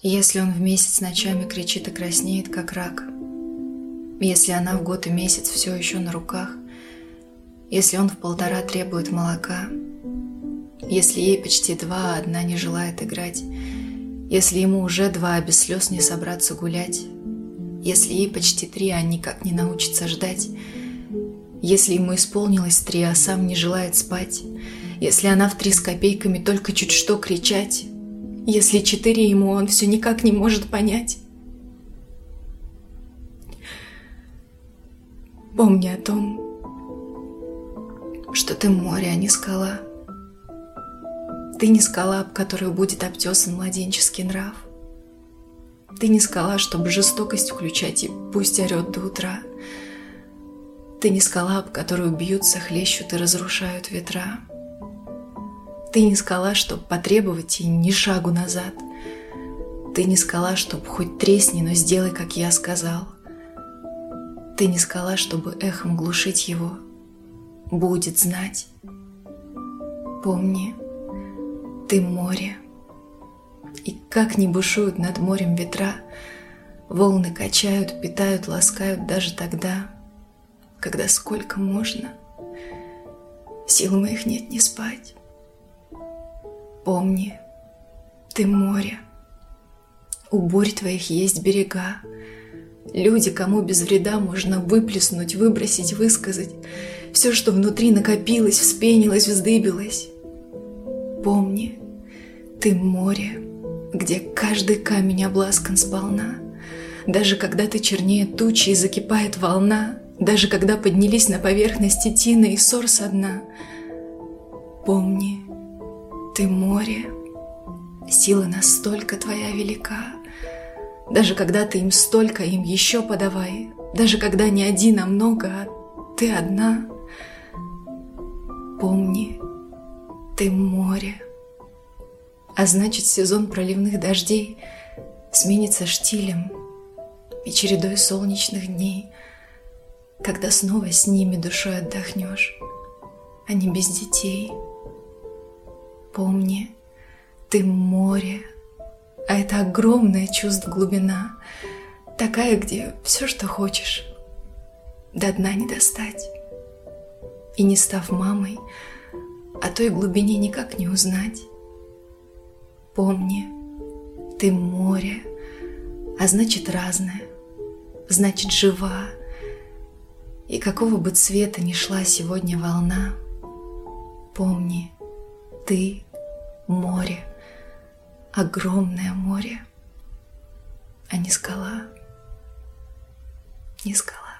Если он в месяц ночами кричит и краснеет, как рак, если она в год и месяц все еще на руках, если он в 1,5 требует молока, если ей почти 2, а одна не желает играть, если ему уже 2, а без слез не собраться гулять, если ей почти 3, а никак не научится ждать, если ему исполнилось 3, а сам не желает спать, если она в 3 с копейками только чуть что кричать, если 4 ему, он все никак не может понять. Помни о том, что ты море, а не скала. Ты не скала, об которую будет обтесан младенческий нрав. Ты не скала, чтобы жестокость включать и пусть орет до утра. Ты не скала, об которую бьются, хлещут и разрушают ветра. Ты не скала, чтоб потребовать и ни шагу назад. Ты не скала, чтоб хоть тресни, но сделай, как я сказал. Ты не скала, чтобы эхом глушить его. Будет знать. Помни, ты море. И как ни бушуют над морем ветра, волны качают, питают, ласкают даже тогда, когда сколько можно. Сил моих нет не спать. Помни, ты море. У бурь твоих есть берега. Люди, кому без вреда можно выплеснуть, выбросить, высказать все, что внутри накопилось, вспенилось, вздыбилось. Помни, ты море, где каждый камень обласкан сполна. Даже когда ты чернее тучи и закипает волна, даже когда поднялись на поверхности тина и ссор со дна. Помни, ты море, сила настолько твоя велика. Даже когда ты им столько, им еще подавай. Даже когда не один, а много, а ты одна. Помни, ты море. А значит, сезон проливных дождей сменится штилем и чередой солнечных дней, когда снова с ними душой отдохнешь, а не без детей. Помни, ты море, а это огромное чувств глубина, такая, где все, что хочешь, до дна не достать. И не став мамой, о той глубине никак не узнать. Помни, ты море, а значит разное, значит жива. И какого бы цвета ни шла сегодня волна, помни, ты море, огромное море, а не скала, не скала.